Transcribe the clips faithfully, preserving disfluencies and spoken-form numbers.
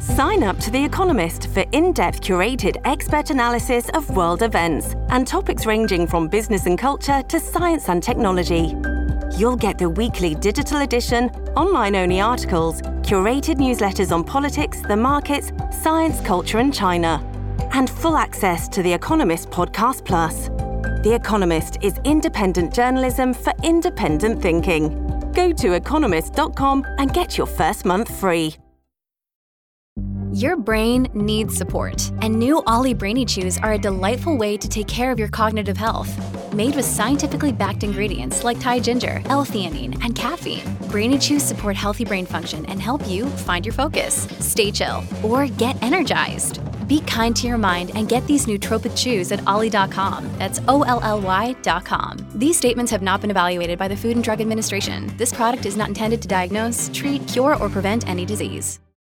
Sign up to The Economist for in-depth curated expert analysis of world events and topics ranging from business and culture to science and technology. You'll get the weekly digital edition, online-only articles, curated newsletters on politics, the markets, science, culture, and China, and full access to The Economist Podcast Plus. The Economist is independent journalism for independent thinking. Go to economist dot com and get your first month free. Your brain needs support, and new Ollie Brainy Chews are a delightful way to take care of your cognitive health. Made with scientifically backed ingredients like Thai ginger, L-theanine, and caffeine, Brainy Chews support healthy brain function and help you find your focus, stay chill, or get energized. Be kind to your mind and get these nootropic chews at ollie dot com. That's O L L Y dot com. These statements have not been evaluated by the Food and Drug Administration. This product is not intended to diagnose, treat, cure, or prevent any disease.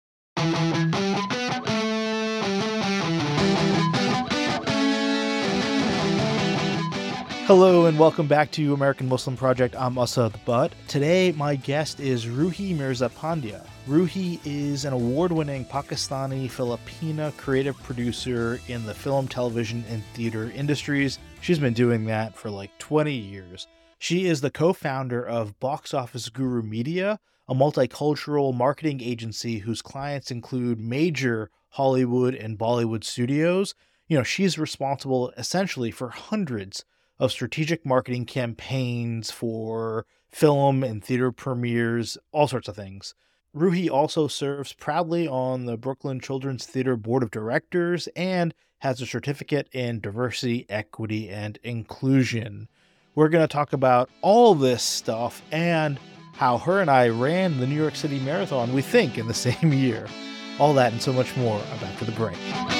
Hello and welcome back to American Muslim Project. I'm Asad Butt. Today, my guest is Ruhi Mirza Pandya. Ruhi is an award-winning Pakistani Filipina creative producer in the film, television, and theater industries. She's been doing that for like twenty years. She is the co-founder of Box Office Guru Media, a multicultural marketing agency whose clients include major Hollywood and Bollywood studios. You know, she's responsible essentially for hundreds of strategic marketing campaigns for film and theater premieres, all sorts of things. Ruhi also serves proudly on the Brooklyn Children's Theater Board of Directors and has a certificate in diversity, equity, and inclusion. We're going to talk about all this stuff and how her and I ran the New York City Marathon, we think, in the same year. All that and so much more after the break.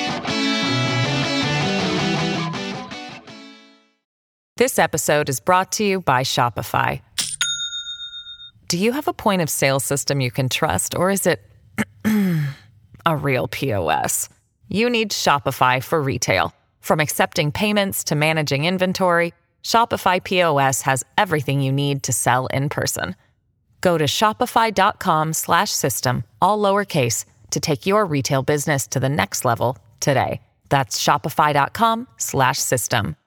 This episode is brought to you by Shopify. Do you have a point of sale system you can trust, or is it a real P O S? You need Shopify for retail. From accepting payments to managing inventory, Shopify P O S has everything you need to sell in person. Go to shopify.com slash system, all lowercase, to take your retail business to the next level today. That's shopify.com slash system.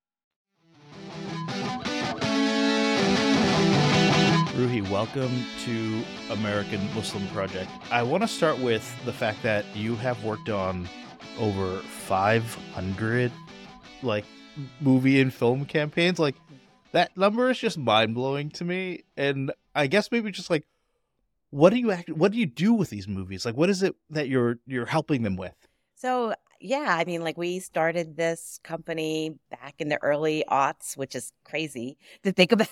Ruhi, welcome to American Muslim Project. I want to start with the fact that you have worked on over five hundred like movie and film campaigns. Like, that number is just mind-blowing to me. And I guess maybe just like, what do you act what do you do with these movies? Like, what is it that you're you're helping them with? So, yeah, I mean, like, we started this company back in the early aughts, which is crazy to think about.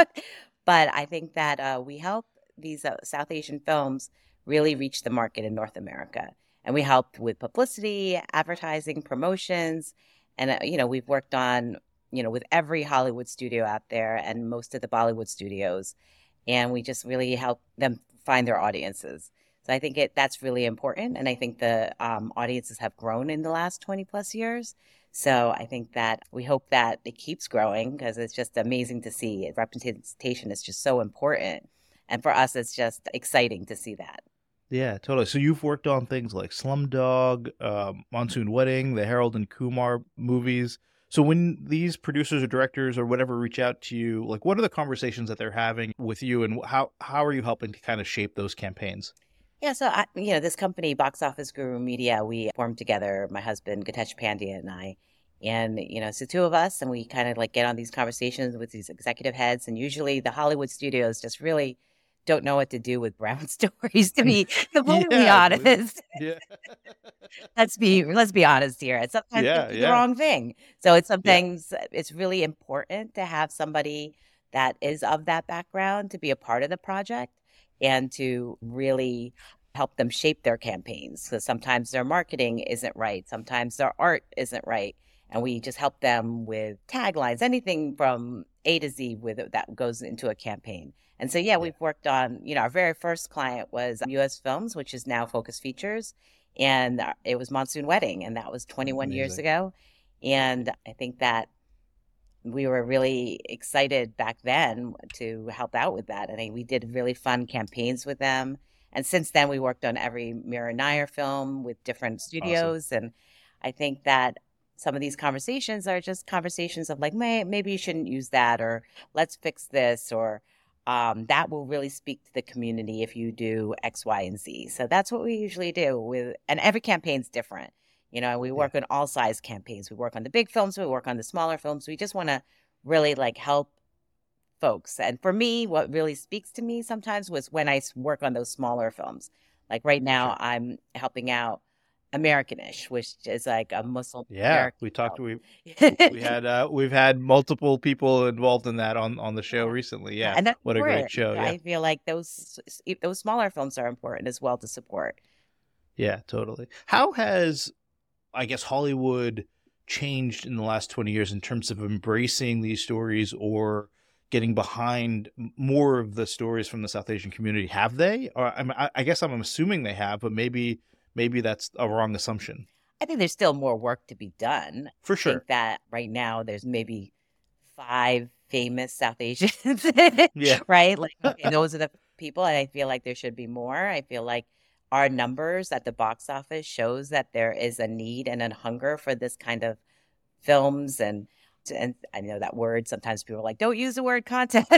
But I think that uh, we help these uh, South Asian films really reach the market in North America. And we help with publicity, advertising, promotions. And, uh, you know, we've worked on, you know, with every Hollywood studio out there and most of the Bollywood studios. And we just really help them find their audiences. So I think it that's really important. And I think the um, audiences have grown in the last twenty plus years. So I think that we hope that it keeps growing because it's just amazing to see. Representation is just so important. And for us, it's just exciting to see that. Yeah, totally. So you've worked on things like Slumdog, um, Monsoon Wedding, the Harold and Kumar movies. So when these producers or directors or whatever reach out to you, like, what are the conversations that they're having with you, and how how are you helping to kind of shape those campaigns? Yeah, so, I, you know, this company, Box Office Guru Media, we formed together, my husband, Gatesh Pandya, and I. And, you know, it's the two of us, and we kind of like get on these conversations with these executive heads. And usually the Hollywood studios just really don't know what to do with brown stories, to be completely Yeah. honest. Yeah. let's be let's be honest here. And sometimes Yeah, they do yeah. the wrong thing. So it's sometimes it's really important to have somebody that is of that background to be a part of the project and to really help them shape their campaigns. Because sometimes their marketing isn't right. Sometimes their art isn't right. And we just help them with taglines, anything from A to Z with that goes into a campaign. And so, yeah, we've worked on, you know, our very first client was U S Films, which is now Focus Features. And it was Monsoon Wedding, and that was twenty-one years Amazing. ago. And I think that we were really excited back then to help out with that. And I- we did really fun campaigns with them. And since then, we worked on every Mira Nair film with different studios. Awesome. And I think that some of these conversations are just conversations of like, May, maybe you shouldn't use that, or let's fix this, or um, that will really speak to the community if you do X, Y, and Z. So that's what we usually do with, and every campaign's different. You know, we work yeah. on all size campaigns. We work on the big films, we work on the smaller films. We just want to really like help folks. And for me, what really speaks to me sometimes was when I work on those smaller films. Like right now, sure. I'm helping out Americanish, which is like a Muslim. Yeah, American we talked. We we had uh, we've had multiple people involved in that on, on the show recently. Yeah, and that's what important. a great show! Yeah. I feel like those those smaller films are important as well to support. Yeah, totally. How has, I guess, Hollywood changed in the last twenty years in terms of embracing these stories or getting behind more of the stories from the South Asian community? Have they? Or I, mean, I, I guess I'm assuming they have, but maybe. Maybe that's a wrong assumption. I think there's still more work to be done. For sure. I think that right now there's maybe five famous South Asians. Yeah. Right? Like, and those are the people, and I feel like there should be more. I feel like our numbers at the box office shows that there is a need and a hunger for this kind of films. And and I know that word, sometimes people are like, don't use the word content.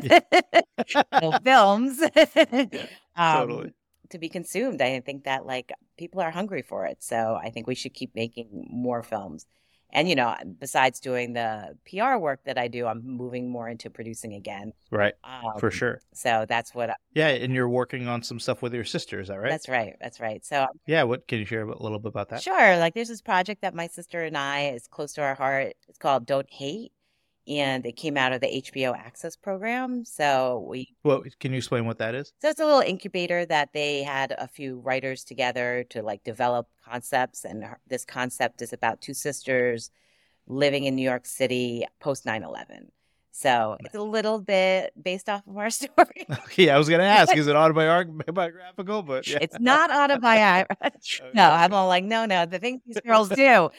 No, films. Yeah, um, totally. To be consumed. I think that like people are hungry for it. So I think we should keep making more films. And, you know, besides doing the P R work that I do, I'm moving more into producing again. Right. Um, for sure. So that's what. I, yeah. And you're working on some stuff with your sister. Is that right? That's right. That's right. So yeah. What can you share a little bit about that? Sure. Like there's this project that my sister and I is close to our heart. It's called Don't Hate. And it came out of the H B O Access program. So we... Well, can you explain what that is? So it's a little incubator that they had a few writers together to like develop concepts. And this concept is about two sisters living in New York City post nine eleven. So it's a little bit based off of our story. Yeah, I was going to ask, is it autobiographical? But yeah. It's not autobiographical. Okay. No, I'm all like, no, no, the things these girls do.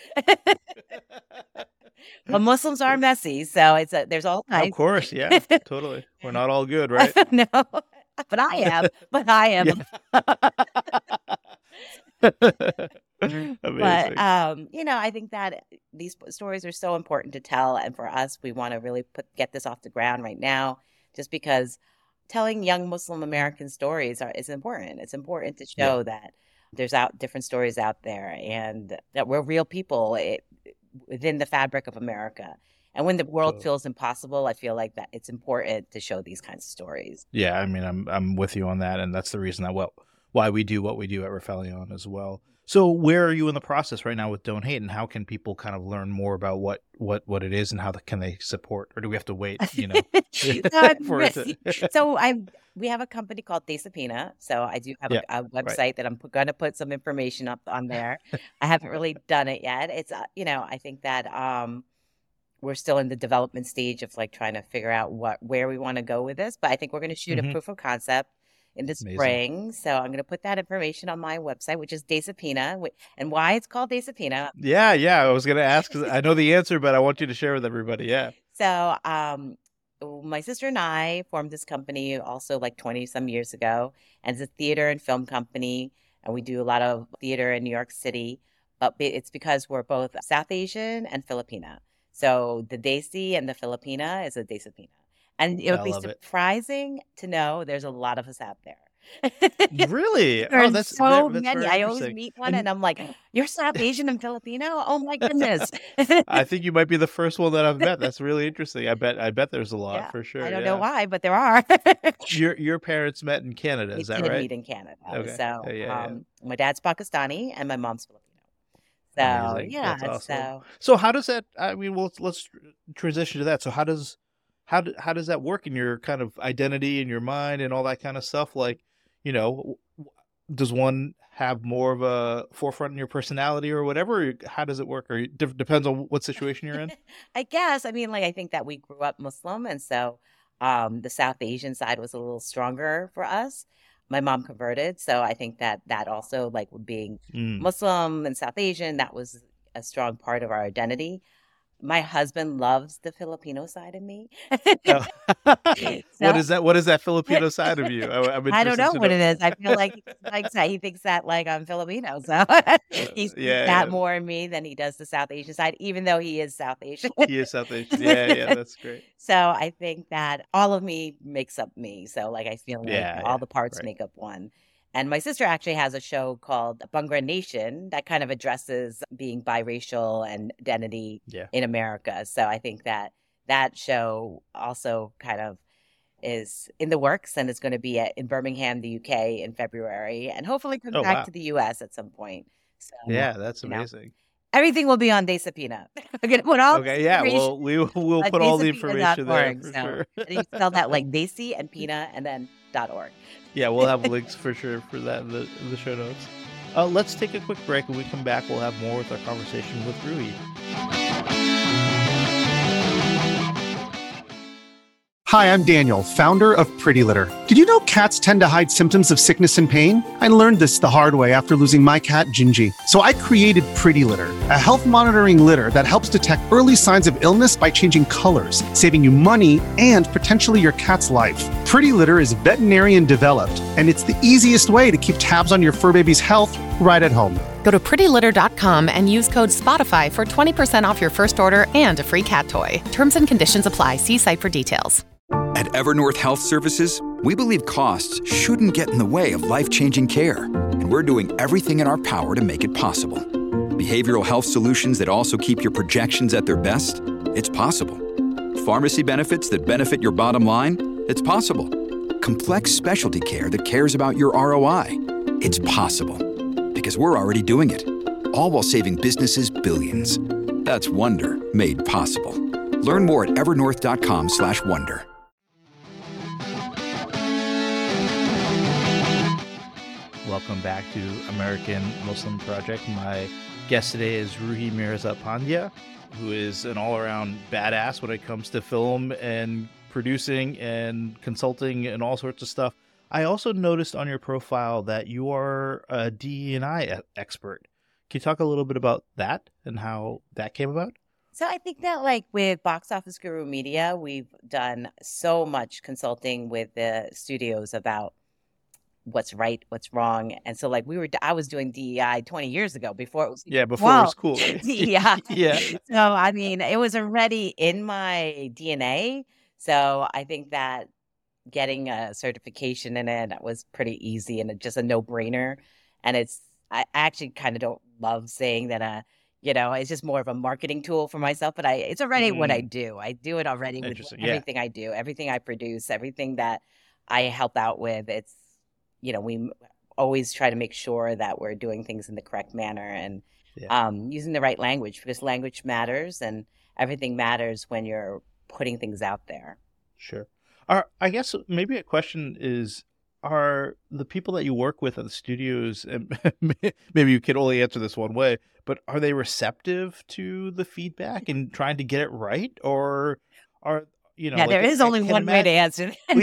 Well, Muslims are messy, so it's a, there's all kinds. Of course, yeah, totally. We're not all good, right? No, but I am. But I am. Amazing. But um, you know, I think that these stories are so important to tell, and for us, we want to really put get this off the ground right now, just because telling young Muslim American stories are is important. It's important to show yeah. that there's out different stories out there, and that we're real people. It, within the fabric of America. And when the world so, feels impossible, I feel like that it's important to show these kinds of stories. Yeah, I mean, I'm I'm with you on that, and that's the reason that well, why we do what we do at Rifelion as well. So where are you in the process right now with Don't Hate, and how can people kind of learn more about what, what, what it is and how the, can they support, or do we have to wait, you know? for it to... So I we have a company called Desapina. So I do have yeah, a, a website right. that I'm going to put some information up on there. I haven't really done it yet. It's, uh, you know, I think that um, we're still in the development stage of like trying to figure out what where we want to go with this. But I think we're going to shoot mm-hmm. a proof of concept in the Amazing. Spring. So I'm going to put that information on my website, which is Desapina. And why it's called Desapina. Yeah, yeah. I was going to ask, because I know the answer, but I want you to share with everybody. Yeah. So um, my sister and I formed this company also like twenty some years ago. And it's a theater and film company. And we do a lot of theater in New York City. But it's because we're both South Asian and Filipina. So the Desi and the Filipina is a Desapina. And it would I be surprising it. To know there's a lot of us out there. Really? There's oh, that's so that's many. I always meet one and, and I'm like, you're South Asian and Filipino? Oh my goodness. I think you might be the first one that I've met. That's really interesting. I bet I bet there's a lot yeah, for sure. I don't yeah. know why, but there are. your your parents met in Canada, we is that did right? meet in Canada. Okay. So yeah, yeah, um, yeah. my dad's Pakistani and my mom's Filipino. So Amazing. yeah, awesome. so so how does that? I mean, well, let's, let's transition to that. So how does how do, how does that work in your kind of identity in your mind and all that kind of stuff? Like, you know, does one have more of a forefront in your personality or whatever? Or how does it work? Or it depends on what situation you're in. I guess. I mean, like I think that we grew up Muslim, and so um, the South Asian side was a little stronger for us. My mom converted, so I think that that also, like being mm. Muslim and South Asian, that was a strong part of our identity. my husband loves the Filipino side of me. Oh. So What is that? What is that Filipino side of you? I, I'm I don't interested know to what know. it is. I feel like he likes that. He thinks that like I'm Filipino, so he sees Yeah, that yeah. more in me than he does the South Asian side, even though he is South Asian. He is South Asian. Yeah, yeah, that's great. So I think that all of me makes up me. So like I feel like Yeah, all yeah, the parts right. make up one. And my sister actually has a show called Bhangra Nation that kind of addresses being biracial and identity Yeah. in America. So I think that that show also kind of is in the works and it's going to be at, in Birmingham, the U K in February and hopefully come Oh, back wow. to the U S at some point. So, Yeah, that's you know, amazing. everything will be on Desapina. We're going to put all Okay, the yeah, information well, we we'll on put all the desapina information dot there org. for So sure. and you spell that like Desi and Pina and then dot org. Yeah, we'll have links for sure for that in the, in the show notes. Uh, let's take a quick break. When we come back, we'll have more with our conversation with Rui. Hi, I'm Daniel, founder of Pretty Litter. Did you know cats tend to hide symptoms of sickness and pain? I learned this the hard way after losing my cat, Gingy. So I created Pretty Litter, a health monitoring litter that helps detect early signs of illness by changing colors, saving you money and potentially your cat's life. Pretty Litter is veterinarian developed, and it's the easiest way to keep tabs on your fur baby's health right at home. Go to pretty litter dot com and use code SPOTIFY for twenty percent off your first order and a free cat toy. Terms and conditions apply. See site for details. At Evernorth Health Services, we believe costs shouldn't get in the way of life-changing care, and we're doing everything in our power to make it possible. Behavioral health solutions that also keep your projections at their best? It's possible. Pharmacy benefits that benefit your bottom line? It's possible. Complex specialty care that cares about your R O I? It's possible. Because we're already doing it. All while saving businesses billions. That's Wonder made possible. Learn more at evernorth dot com slash wonder. Welcome back to American Muslim Project. My guest today is Ruhi Mirza Pandya, who is an all-around badass when it comes to film and producing and consulting and all sorts of stuff. I also noticed on your profile that you are a D E and I expert. Can you talk a little bit about that and how that came about? So I think that like with Box Office Guru Media, we've done so much consulting with the studios about what's right, what's wrong. And so like we were, I was doing D E I twenty years ago before it was. Yeah, before it was Whoa. cool. D E I. Yeah. So, I mean, it was already in my D N A. So I think that getting a certification in it was pretty easy and just a no-brainer. And it's, I actually kind of don't love saying that, uh, you know, it's just more of a marketing tool for myself, but I, it's already what I Mm, do. I do it already with interesting. Yeah. everything I do, everything I produce, everything that I help out with. It's, you know, we m- always try to make sure that we're doing things in the correct manner and Yeah. um, using the right language because language matters and everything matters when you're putting things out there. Sure. Are, I guess maybe a question is, are the people that you work with at the studios, and maybe you can only answer this one way, but are they receptive to the feedback and trying to get it right? Or are, you know, Yeah, like there is I only can one way to imagine. answer that. We,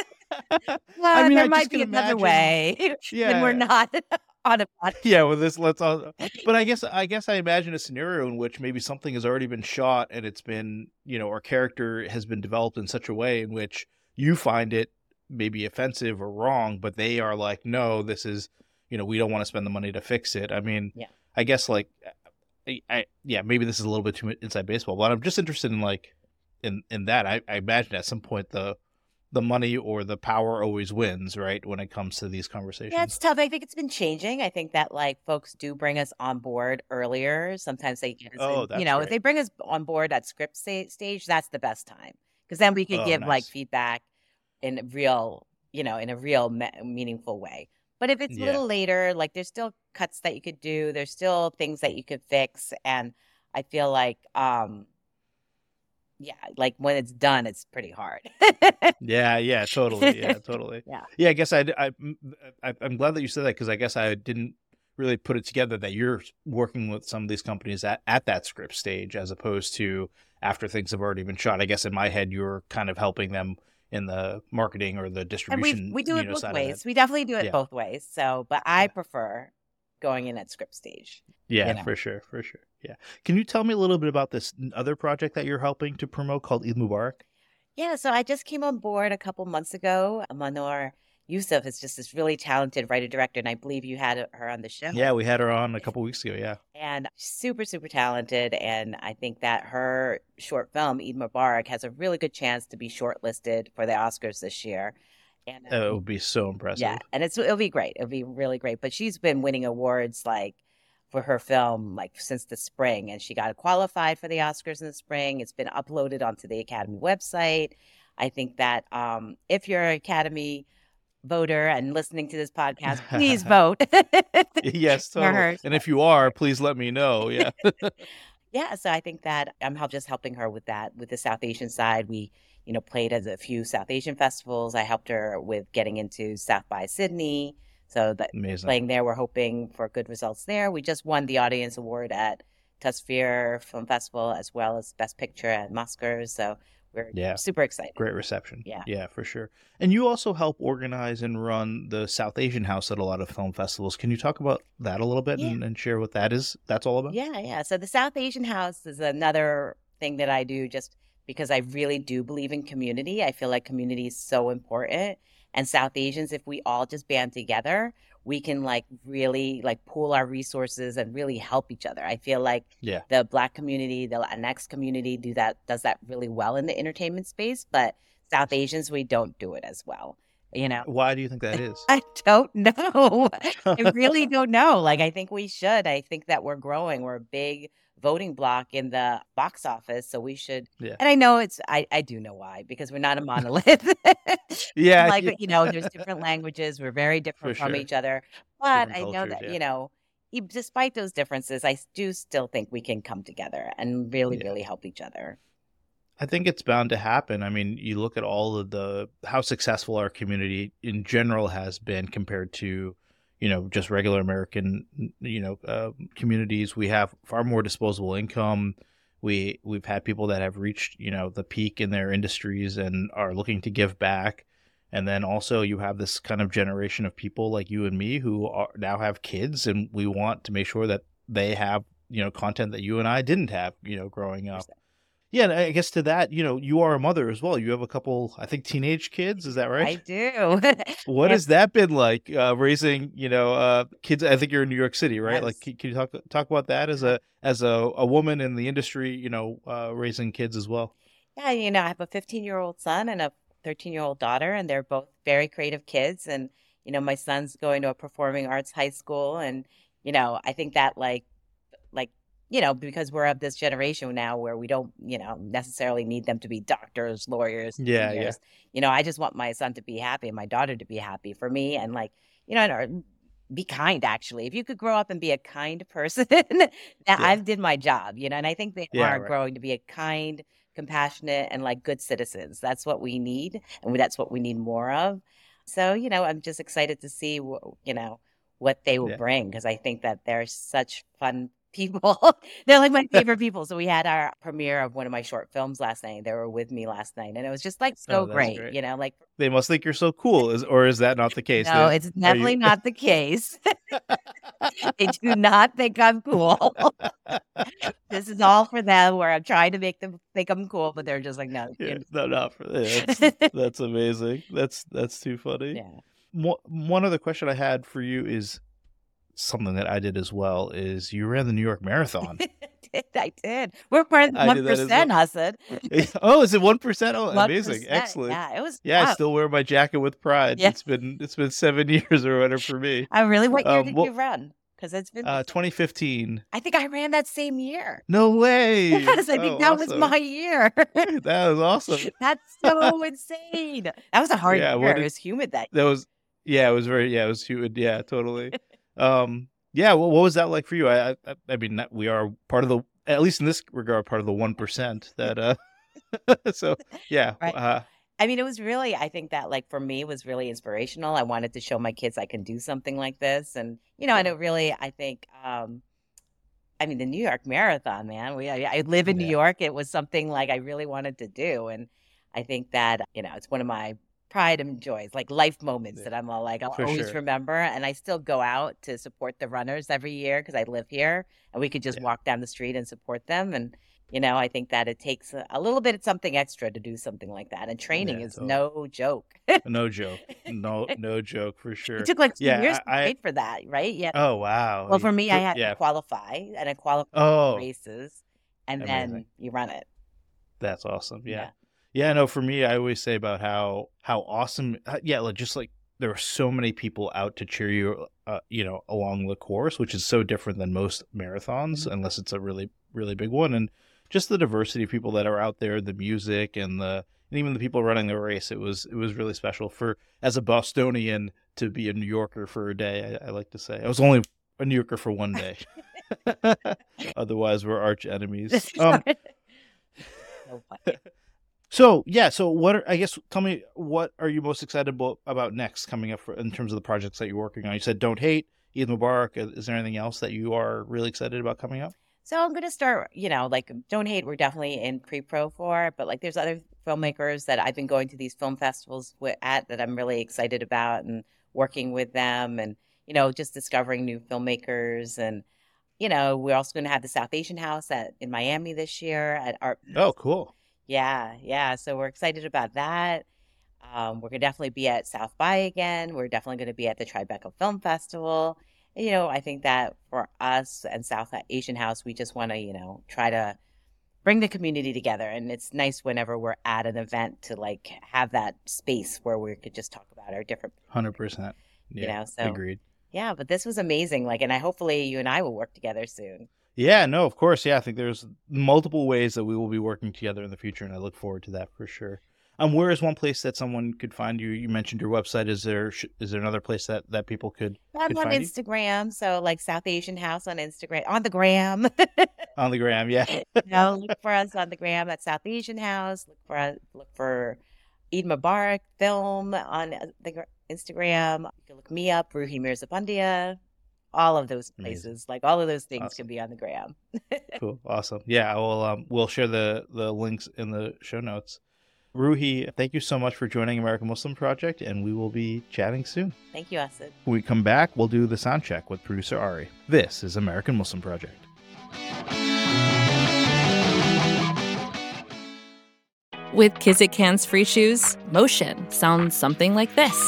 well, I mean, there I might just be can another imagine. way when we're Yeah. not on a podcast. Yeah, well, this let's all. But I guess I guess I imagine a scenario in which maybe something has already been shot and it's been, you know, or character has been developed in such a way in which you find it maybe offensive or wrong, but they are like, no, this is, you know, we don't want to spend the money to fix it. I mean, Yeah. I guess like, I, I yeah, maybe this is a little bit too inside baseball, but I'm just interested in like, in in that. I, I imagine at some point the the money or the power always wins, right? When it comes to these conversations. Yeah, it's tough. I think it's been changing. I think that like folks do bring us on board earlier. Sometimes they get us, Oh, in, that's you know, if great. they bring us on board at script sta- stage, that's the best time because then we could Oh, give like nice. feedback in a real, you know, in a real me- meaningful way. But if it's a Yeah. little later, like there's still cuts that you could do. There's still things that you could fix, and I feel like, um, yeah, like when it's done, it's pretty hard. Yeah, yeah, totally. Yeah, totally. Yeah. Yeah, I guess I, I, I, I'm glad that you said that because I guess I didn't really put it together that you're working with some of these companies at, at that script stage as opposed to after things have already been shot. I guess in my head, you're kind of helping them in the marketing or the And distribution. we we do you it know, both side of ways. that. We definitely do it Yeah. both ways. So, but I Yeah. prefer going in at script stage. Yeah, you know? for sure, for sure. Yeah. Can you tell me a little bit about this other project that you're helping to promote called Eid Mubarak? Yeah, so I just came on board a couple months ago. Manor Youssef is just this really talented writer-director, and I believe you had her on the show. Yeah, we had her on a couple weeks ago, yeah. And super, super talented. And I think that her short film, Eid Mubarak, has a really good chance to be shortlisted for the Oscars this year. And uh, it would be so impressive. Yeah, and it's it'll be great. It'll be really great. But she's been winning awards like for her film like since the spring, and she got qualified for the Oscars in the spring. It's been uploaded onto the Academy website. I think that um, if you're an Academy voter and listening to this podcast, please vote. Yes, totally. And if you are, please let me know. Yeah. Yeah, so I think that I'm help, just helping her with that. With the South Asian side, we, you know, played at a few South Asian festivals. I helped her with getting into South by Sydney. So that Amazing. Playing there, we're hoping for good results there. We just won the Audience Award at Tasveer Film Festival as well as Best Picture at Oscars. So we're yeah. super excited. Great reception. Yeah. Yeah, for sure. And you also help organize and run the South Asian House at a lot of film festivals. Can you talk about that a little bit yeah. and, and share what that is? That's all about? Yeah, yeah. So the South Asian House is another thing that I do just because I really do believe in community. I feel like community is so important. And South Asians, if we all just band together, we can like really like pool our resources and really help each other. I feel like yeah. the Black community, the Latinx community do that does that really well in the entertainment space, but South Asians, we don't do it as well. You know, why do you think that is? I don't know. I really don't know. Like, I think we should. I think that we're growing. We're a big voting block in the box office, so we should. Yeah. And I know it's. I I do know why, because we're not a monolith. yeah. Like yeah. you know, there's different languages. We're very different For from sure. each other. But Different I know cultures, that yeah. you know, e- despite those differences, I do still think we can come together and really, Yeah. really help each other. I think it's bound to happen. I mean, you look at all of the how successful our community in general has been compared to, you know, just regular American, you know, uh, communities. We have far more disposable income. We we've had people that have reached, you know, the peak in their industries and are looking to give back. And then also you have this kind of generation of people like you and me who are, now have kids, and we want to make sure that they have, you know, content that you and I didn't have, you know, growing up. Yeah, and I guess to that, you know, you are a mother as well. You have a couple, I think, teenage kids. Is that right? I do. What Yeah. has that been like, uh, raising, you know, uh, kids? I think you're in New York City, right? Yes. Like, can, can you talk talk about that as a as a, a woman in the industry, you know, uh, raising kids as well? Yeah, you know, I have a fifteen-year-old son and a thirteen-year-old daughter, and they're both very creative kids. And, you know, my son's going to a performing arts high school. And, you know, I think that like, like, you know, because we're of this generation now where we don't, you know, necessarily need them to be doctors, lawyers, Yeah, engineers. You know, I just want my son to be happy and my daughter to be happy for me. And like, you know, and, be kind, actually. If you could grow up and be a kind person, now I've did my job, you know, and I think they Yeah, are right. growing to be a kind, compassionate, and like good citizens. That's what we need, and that's what we need more of. So, you know, I'm just excited to see, wh- you know, what they will Yeah. bring, because I think that they're such fun people. They're like my favorite people. So we had our premiere of one of my short films last night. They were with me last night, and it was just like so Oh, that's great, great. you know, like They must think you're so cool, is or is that not the case? no, They- it's are definitely you- not the case. They do not think I'm cool. This is all for them, where I'm trying to make them think I'm cool, but they're just like, no. Yeah, you're- no, not for yeah, that's, that's amazing. That's that's too funny. Yeah. Mo- One other question I had for you is something that I did as well. Is you ran the New York Marathon? I did. I did. We're part of the I one did that as percent, Hassan. Oh, is it one percent? Oh, one amazing, percent. excellent. Yeah, it was. Yeah, I wow. still wear my jacket with pride. Yeah. It's been it's been seven years or whatever for me. I really. What year Um, did well- you run? Because it's been. Uh, twenty fifteen. I think I ran that same year. No way. Yes, I think Oh, that was awesome. my year. That was awesome. That's so insane. That was a hard Yeah, year. what It did- was humid that That was yeah. It was very yeah. It was humid. Yeah, totally. um. Yeah. Well, what was that like for you? I I, I mean, not- we are part of the at least in this regard part of the one percent. That uh. so yeah. Right. Uh, I mean, it was really, I think that like for me it was really inspirational. I wanted to show my kids I can do something like this. And, you know, and it really, I think, um, I mean, the New York Marathon, man, we, I, I live in New Yeah. York. It was something like I really wanted to do. And I think that, you know, it's one of my pride and joys, like life moments yeah. that I'm all like, I'll For always sure. remember. And I still go out to support the runners every year because I live here and we could just Yeah. walk down the street and support them. And, you know, I think that it takes a, a little bit of something extra to do something like that. And training Yeah, is totally. no joke. No joke. No, no joke for sure. It took like two Yeah, years I- to wait for that, right? Yeah. Oh, wow. Well, for me, I had yeah. to qualify and I qualified Oh, for races and amazing. then you run it. That's awesome. Yeah. Yeah. Yeah, no, for me, I always say about how how awesome. uh, Yeah, like just like there are so many people out to cheer you, uh, you know, along the course, which is so different than most marathons, unless it's a really really big one. And just the diversity of people that are out there, the music and the and even the people running the race. It was it was really special for as a Bostonian to be a New Yorker for a day. I, I like to say I was only a New Yorker for one day. Otherwise, we're arch enemies. Um, So funny. So yeah, so what are, I guess tell me what are you most excited about, about next coming up for, in terms of the projects that you're working on? You said Don't Hate, Eid Mubarak. Is there anything else that you are really excited about coming up? So I'm going to start, you know, like Don't Hate, we're definitely in pre-pro for, but like there's other filmmakers that I've been going to these film festivals with, at that I'm really excited about and working with them and, you know, just discovering new filmmakers. And, you know, we're also going to have the South Asian House at in Miami this year at Art. Oh, cool. Yeah, yeah. So we're excited about that. Um, we're going to definitely be at South by again. We're definitely going to be at the Tribeca Film Festival. You know, I think that for us and South Asian House, we just want to, you know, try to bring the community together. And it's nice whenever we're at an event to like have that space where we could just talk about our different, one hundred percent. Yeah, you know, so agreed. yeah, but this was amazing. Like, and I hopefully you and I will work together soon. Yeah, no, of course. Yeah, I think there's multiple ways that we will be working together in the future, and I look forward to that for sure. Um, where is one place that someone could find you? You mentioned your website. Is there is there another place that, that people could, I'm could on find you? Instagram, so like South Asian House on Instagram, on the gram. On the gram, yeah. You know, look for us on the gram at South Asian House. Look for us, look for Eid Mubarak Film on the gr- Instagram. You can look me up, Ruhi Mirzapundia. All of those places, Amazing. like all of those things, Awesome. can be on the gram. Cool, awesome. Yeah, I will. Um, we'll share the the links in the show notes. Ruhi, thank you so much for joining American Muslim Project, and we will be chatting soon. Thank you, Asad. When we come back, we'll do the sound check with producer Ari. This is American Muslim Project. With Kizik Hands Free Shoes, motion sounds something like this.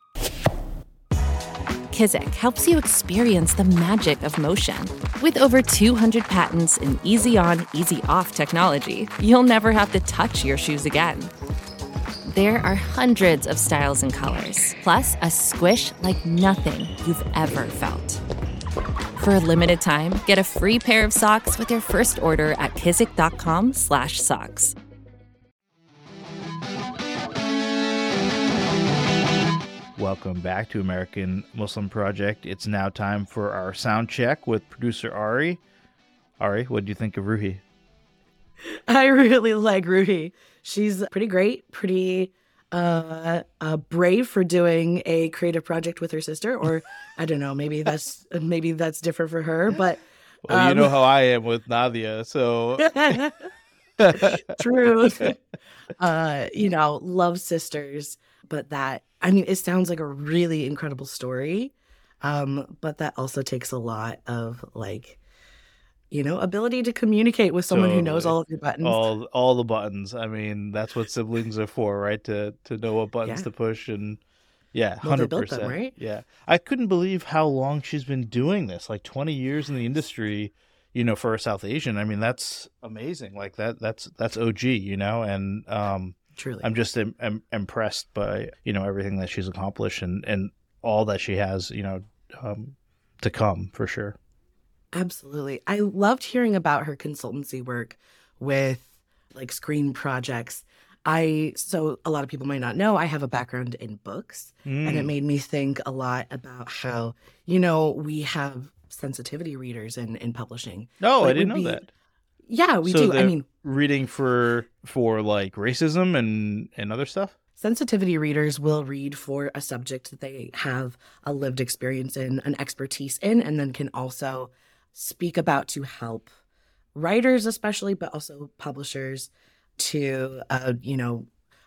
Kizik helps you experience the magic of motion. With over two hundred patents and easy-on, easy-off technology, you'll never have to touch your shoes again. There are hundreds of styles and colors, plus a squish like nothing you've ever felt. For a limited time, get a free pair of socks with your first order at kizik.com slash socks. Welcome back to American Muslim Project. It's now time for our sound check with producer Ari. Ari, what do you think of Ruhi? I really like Ruhi. She's pretty great, pretty uh, uh, brave for doing a creative project with her sister, or I don't know, maybe that's maybe that's different for her. But Well, um, you know how I am with Nadia, so true. uh, you know, love sisters, but that I mean, it sounds like a really incredible story, um, but that also takes a lot of like, you know, ability to communicate with someone who knows Totally. all of your buttons. all all the buttons. I mean, that's what siblings are for, right? To to know what buttons Yeah. to push and yeah, Well, they hundred built them, percent. right? Yeah, I couldn't believe how long she's been doing this. Like twenty years in the industry, you know, for a South Asian. I mean, that's amazing. Like that. That's that's O G, you know. And um, Truly. I'm just im- im- impressed by you know everything that she's accomplished and and all that she has, you know, um, to come for sure. Absolutely. I loved hearing about her consultancy work with like screen projects. I so a lot of people might not know I have a background in books, and it Mm. made me think a lot about how, you know, we have sensitivity readers in in publishing. No, But I it didn't would know be- that. Yeah, we so do. I they're mean, reading for for like racism and and other stuff. sensitivity readers will read for a subject that they have a lived experience in, an expertise in, and then can also speak about to help writers, especially, but also publishers to, uh, you know,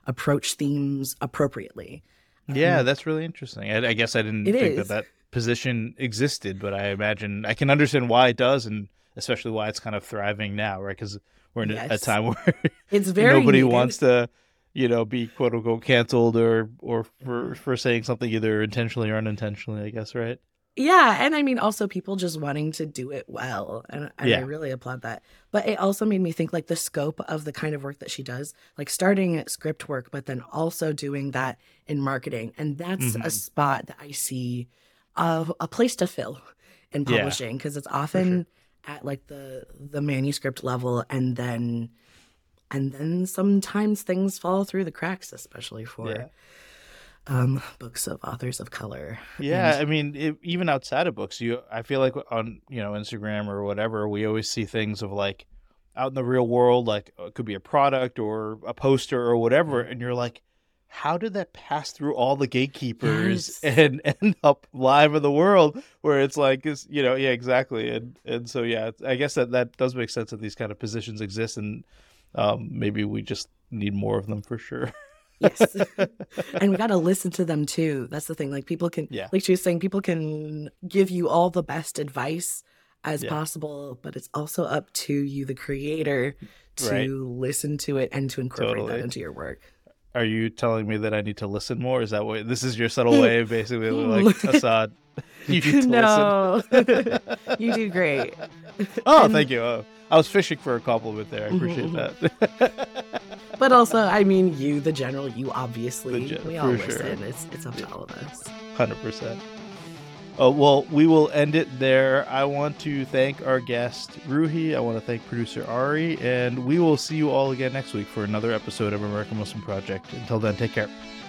approach themes appropriately. Yeah, Um, that's really interesting. I, I guess I didn't It think is. that that position existed, but I imagine I can understand why it does, and especially why it's kind of thriving now, right? Because we're in a, a Yes. time where It's very nobody needed. wants to, you know, be quote unquote canceled or or for for saying something either intentionally or unintentionally. I guess, right? Yeah, and I mean also people just wanting to do it well, and, and I Yeah. really applaud that. But it also made me think like the scope of the kind of work that she does, like starting at script work, but then also doing that in marketing, and that's a Mhm. spot that I see a, a place to fill in Yeah, publishing because it's for often sure. at like the the manuscript level, and then and then sometimes things fall through the cracks, especially for Yeah. um books of authors of color. Yeah, And I mean, it, even outside of books, you I feel like on you know Instagram or whatever, we always see things of like out in the real world, like uh, it could be a product or a poster or whatever, and you're like, how did that pass through all the gatekeepers yes. and end up live in the world? Where it's like, is you know, yeah, exactly, and and so yeah, I guess that that does make sense that these kind of positions exist, and um, maybe we just need more of them for sure. Yes. And we got to listen to them too. That's the thing. Like people can, Yeah, like she was saying, people can give you all the best advice as yeah, possible, but it's also up to you, the creator, to right, listen to it and to incorporate that totally. into your work. Are you telling me that I need to listen more? Is that what this is your subtle way of basically like Assad? You need to No, listen. you do great. Oh, And thank you. Oh, I was fishing for a compliment there. I appreciate that. but also, I mean, you, the general, you The obviously, gen- we all for sure. listen. It's it's up to all of us. Hundred percent. Oh well, we will end it there. I want to thank our guest Ruhi. I want to thank producer Ari, and we will see you all again next week for another episode of American Muslim Project. Until then, take care.